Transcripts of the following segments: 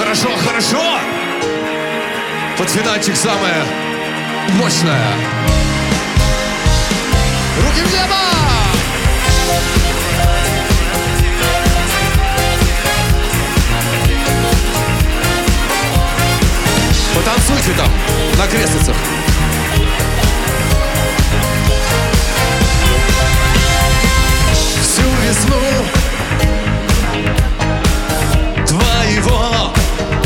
Хорошо, хорошо. Под финальчик самое мощное. Руки в небо! Потанцуйте там, на креслицах. Всю весну твоего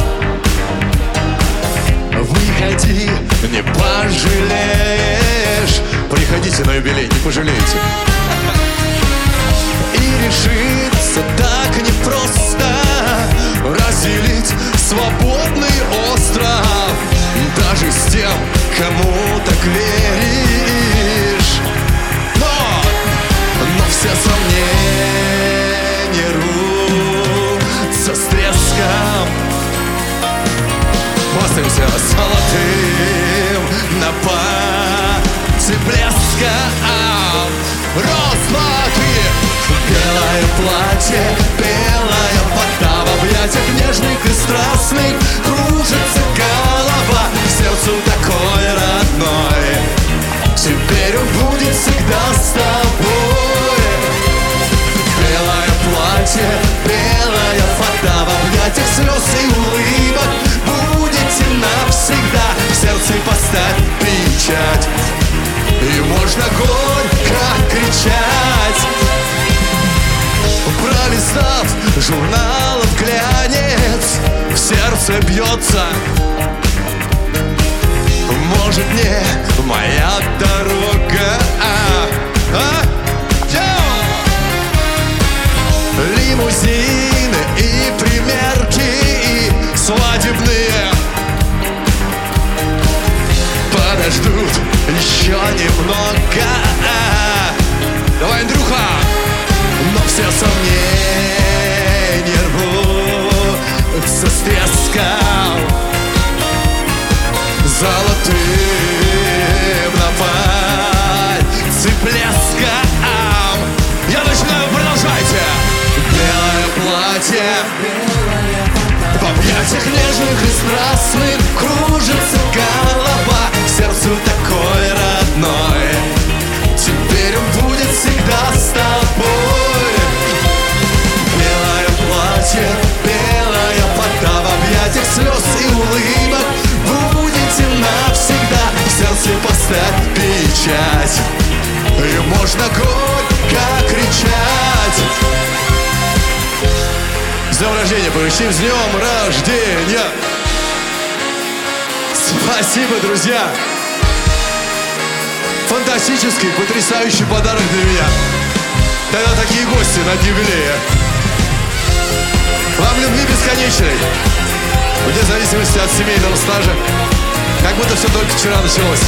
выходи, не пожалеешь. Приходите на юбилей, не пожалеете. И решится так непросто разделить свободный остров даже с тем, кому так веришь. Но все сомнения рвутся с треском. Хвастаемся золотым на пальце блеском. Раз, два, три. Белое платье, белая вода в объятиях нежных и страстных. Кружится голова, сердцу такой родной. Теперь он будет всегда с тобой. Белое платье, белая вода в объятиях слез и улыбок. Будете навсегда, в сердце поставь печать. И можно горько кричать. Пролистав журналов глянец, в сердце бьется. Может, не моя дорога. Лимузины и примерки, и свадебные подождут еще немного. Давай, Андрюха! Но все сомнения рвутся с треском. Золотым на пальце блеском. Я начинаю, продолжайте. Белое платье в объятиях нежных и страстных. Кружится голова, сердцу такой родной. Теперь он будет всегда с тобой. Белое платье, белая вода в объятиях слез и улыбок. Будете навсегда, в сердце поставь печать. И можно горько кричать. С днем рождения, повещим, с днем рождения. Спасибо, друзья. Фантастический, потрясающий подарок для меня. Тогда такие гости на юбилее. Вам любви бесконечной, вне зависимости от семейного стажа. Как будто все только вчера началось.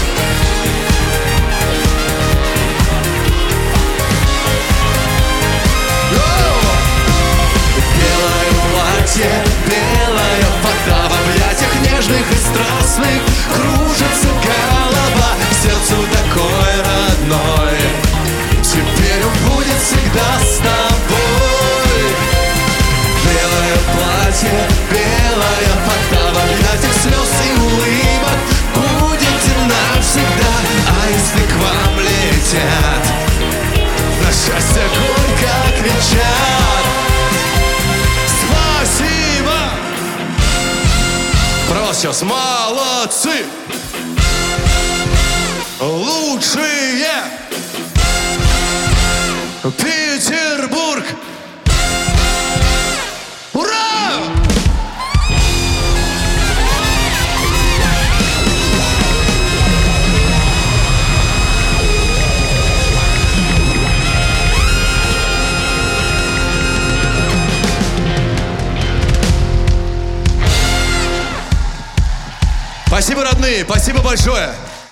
Белое платье, белая вода в объятиях нежных и страстных. Кружится голова, сердцу такой родной. Теперь он будет всегда с тобой. Белое платье, белая вода в объятиях слез и улыбок. Будете навсегда, а если к вам летят, на счастье горько кричат. Спасибо! Про вас сейчас молодцы! Лучшие! Петербург! Ура! Спасибо, родные, спасибо большое.